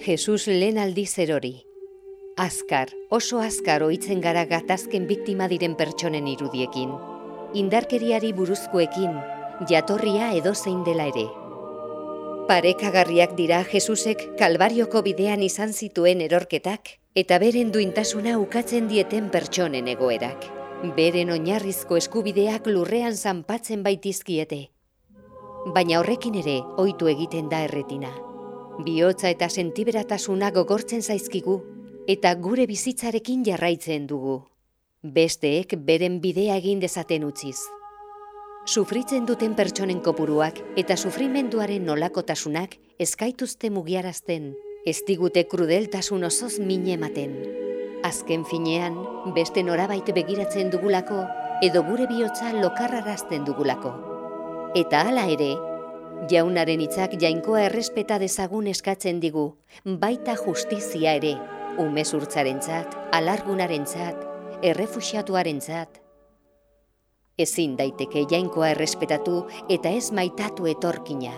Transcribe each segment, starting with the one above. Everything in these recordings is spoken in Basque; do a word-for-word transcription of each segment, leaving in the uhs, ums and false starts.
Jesus lehen aldiz erori. Azkar, oso azkar ohitzen gara gatazken biktima diren pertsonen irudiekin. Indarkeriari buruzkoekin, jatorria edozein dela ere. Parekagarriak dira Jesusek Kalbarioko bidean izan zituen erorketak eta beren duintasuna ukatzen dieten pertsonen egoerak. Beren oinarrizko eskubideak lurrean zanpatzen baitizkiete. Baina horrekin ere ohitu egiten da erretina. Bihotza eta sentiberatasuna gogortzen zaizkigu eta gure bizitzarekin jarraitzen dugu. Besteek beren bidea egin dezaten utziz. Sufritzen duten pertsonen kopuruak eta sufrimenduaren nolakotasunak eskaituzte mugiarazten, ez digute krudeltasun osoz min ematen. Azken finean, beste norabait begiratzen dugulako edo gure bihotza lokarrarazten dugulako. Eta hala ere, jaunaren hitzak jainkoa errespeta dezagun eskatzen digu, baita justizia ere, umezurtzarentzat, alargunarentzat, errefuxiatuarentzat. Ezin daiteke jainkoa errespetatu eta ez maitatu etorkina.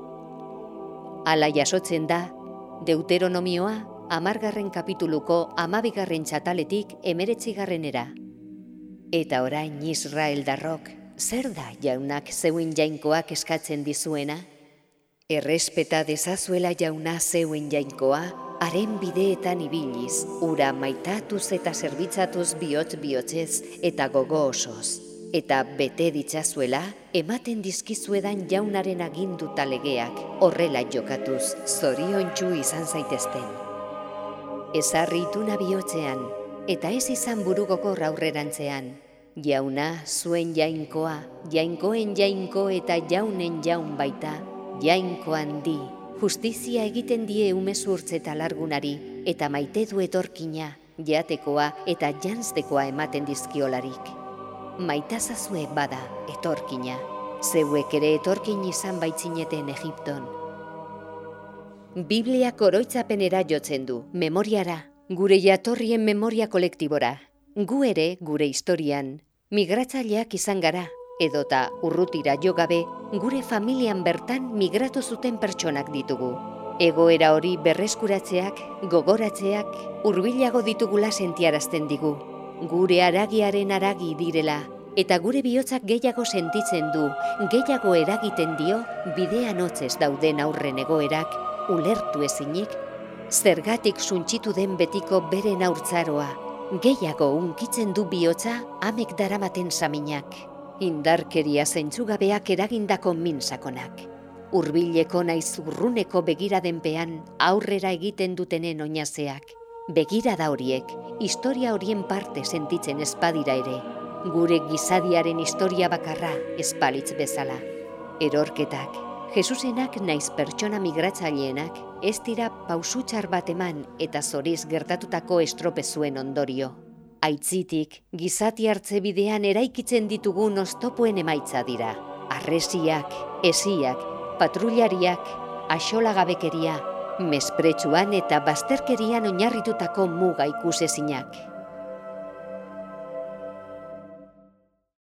Hala jasotzen da, Deuteronomioa hamargarren kapituluko hamabigarren txataletik hemeretzigarrenera. Eta orain Israeldarrok, zer da jaunak zeuen jainkoak eskatzen dizuena? Errespeta dezazuela jauna zeuen jainkoa, haren bideetan ibiliz, ura maitatuz eta zerbitzatuz bihotz bihotzez eta gogo osoz. Eta bete ditzazuela, ematen dizkizuedan jaunaren aginduta legeak, horrela jokatuz, zoriontsu izan zaitezten. Ezarri ituna bihotzean, eta ez izan burugokor aurrerantzean. Jauna, zuen jainkoa, jainkoen jainko eta jaunen jaun baita, jainko handi, justizia egiten die umezurtz eta largunari, eta maite du etorkina, jatekoa eta janztekoa ematen dizkiolarik. Maitazazue bada etorkina, zeuek ere etorkin izan baitzineten Egipton. Bibliak oroitzapenera jotzen du, memoriara, gure jatorrien memoria kolektibora. Gu ere, gure historian, migratzaileak izan gara, edota urrutira jo gabe, gure familian bertan migratu zuten pertsonak ditugu. Egoera hori berreskuratzeak, gogoratzeak, hurbilago ditugula sentiarazten digu. Gure haragiaren haragi direla, eta gure bihotzak gehiago sentitzen du, gehiago eragiten dio, bidean hotzez dauden aurren egoerak, ulertu ezinik, zergatik suntsitu den betiko beren haurtzaroa, gehiago unkitzen du bihotza amek daramaten saminak. Indarkeria zentzugabeak eragindako minsakonak. Hurbileko naiz urruneko begiradenpean aurrera egiten dutenen oinazeak. Begirada horiek, historia horien parte sentitzen ezpadira ere, gure gizadiaren historia bakarra espalitz bezala. Erorketak, Jesusenak naiz pertsona migratzaileenak, ez dira pausutxar bat eman eta zoriz gertatutako estropezuen ondorio. Aitzitik, gizati hartze bidean eraikitzen ditugun oztopoen emaitza dira. Harresiak, esiak, patrullariak, axolagabekeria, mespretsuan eta bazterkerian oinarritutako muga ikusezinak.